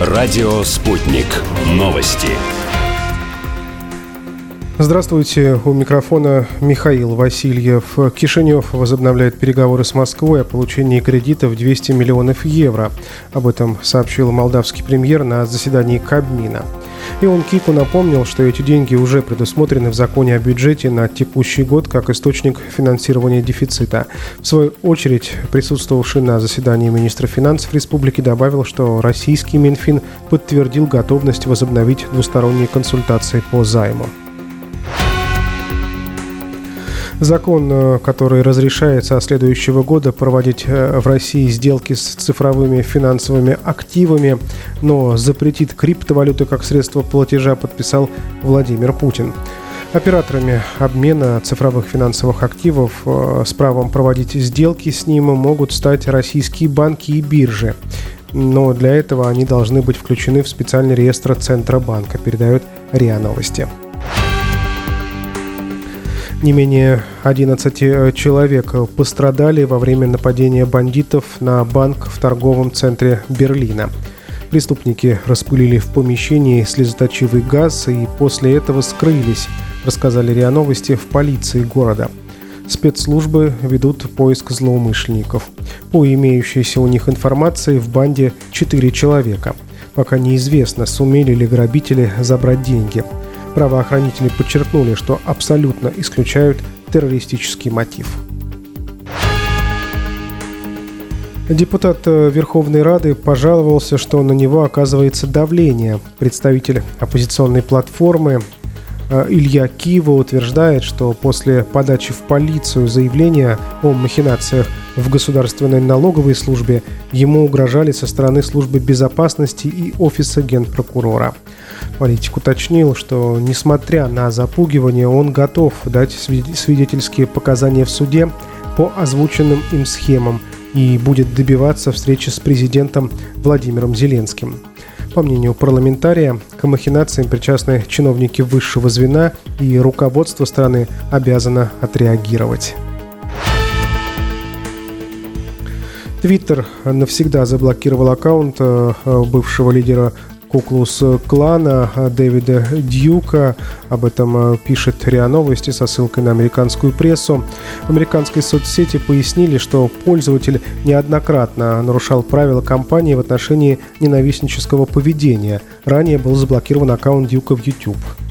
Радио «Спутник». Новости. Здравствуйте, у микрофона Михаил Васильев. Кишинев возобновляет переговоры с Москвой о получении кредитов 200 миллионов евро. Об этом сообщил молдавский премьер на заседании Кабмина. Ион Кику напомнил, что эти деньги уже предусмотрены в законе о бюджете на текущий год как источник финансирования дефицита. В свою очередь, присутствовавший на заседании министр финансов республики добавил, что российский Минфин подтвердил готовность возобновить двусторонние консультации по займу. Закон, который разрешает со следующего года проводить в России сделки с цифровыми финансовыми активами, но запретит криптовалюты как средство платежа, подписал Владимир Путин. Операторами обмена цифровых финансовых активов с правом проводить сделки с ним могут стать российские банки и биржи. Но для этого они должны быть включены в специальный реестр Центробанка, передает РИА Новости. Не менее 11 человек пострадали во время нападения бандитов на банк в торговом центре Берлина. Преступники распылили в помещении слезоточивый газ и после этого скрылись, рассказали РИА Новости в полиции города. Спецслужбы ведут поиск злоумышленников. По имеющейся у них информации, в банде 4 человека. Пока неизвестно, сумели ли грабители забрать деньги. Правоохранители подчеркнули, что абсолютно исключают террористический мотив. Депутат Верховной Рады пожаловался, что на него оказывается давление. Представитель оппозиционной платформы Илья Кива утверждает, что после подачи в полицию заявления о махинациях в Государственной налоговой службе ему угрожали со стороны службы безопасности и офиса генпрокурора. Политик уточнил, что, несмотря на запугивание, он готов дать свидетельские показания в суде по озвученным им схемам и будет добиваться встречи с президентом Владимиром Зеленским. По мнению парламентария, к махинациям причастны чиновники высшего звена, и руководство страны обязано отреагировать. Твиттер навсегда заблокировал аккаунт бывшего лидера Ку-клукс-клана Дэвида Дьюка. Об этом пишет РИА Новости со ссылкой на американскую прессу. В американской соцсети пояснили, что пользователь неоднократно нарушал правила компании в отношении ненавистнического поведения. Ранее был заблокирован аккаунт Дьюка в YouTube.